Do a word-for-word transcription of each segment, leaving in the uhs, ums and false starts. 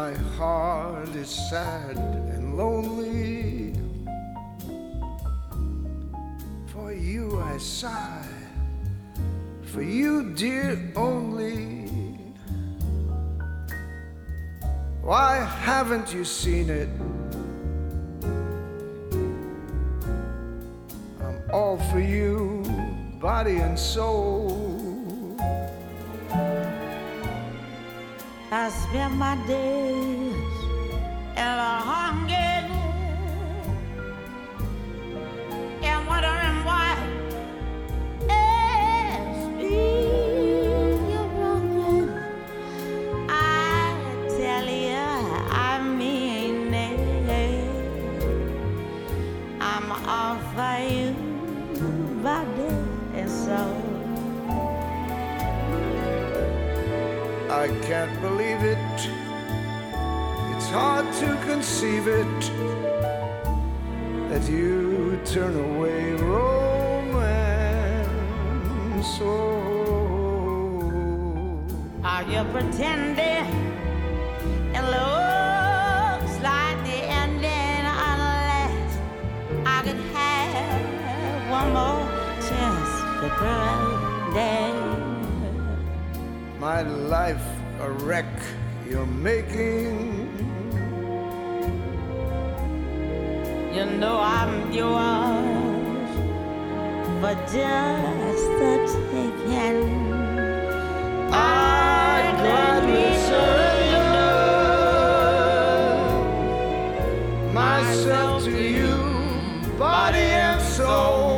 my heart is sad and lonely. For you I sigh, for you, dear, only. Why haven't you seen it? I'm all for you, body and soul. I spend my days in a hunger and wondering why it's me you're wronging. I tell you, I mean it. I'm all for you, body and soul. I can't believe it. It's hard to conceive it that you turn away romance. Oh. Are you pretending? It looks like the ending unless I could have one more chance to pretend. My life a wreck you're making. You know I'm yours for just the taking. I gladly surrender myself to you, body and soul.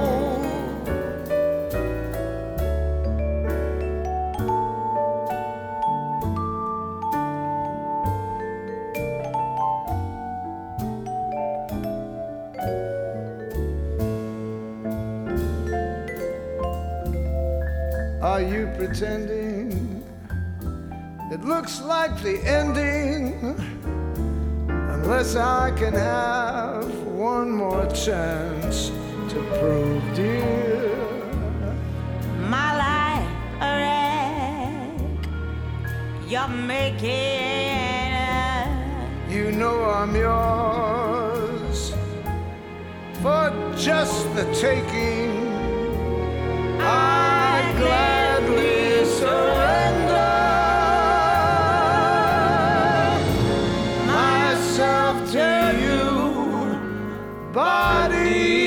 Are you pretending? It looks like the ending, unless I can have one more chance to prove, dear, my life a wreck you're making. you know I'm yours for just the taking. I gladly surrender myself to you, body